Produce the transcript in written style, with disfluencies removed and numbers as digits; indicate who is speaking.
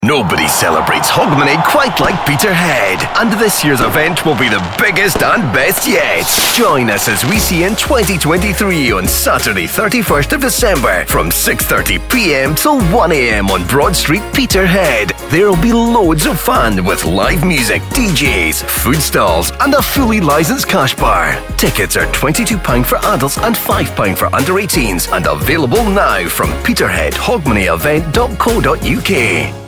Speaker 1: Nobody celebrates Hogmanay quite like Peterhead, and this year's event will be the biggest and best yet. Join us as we see in 2023 on Saturday 31st of December from 6:30pm till 1am on Broad Street, Peterhead. There'll be loads of fun with live music, DJs, food stalls and a fully licensed cash bar. Tickets are £22 for adults and £5 for under 18s and available now from peterheadhogmanayevent.co.uk.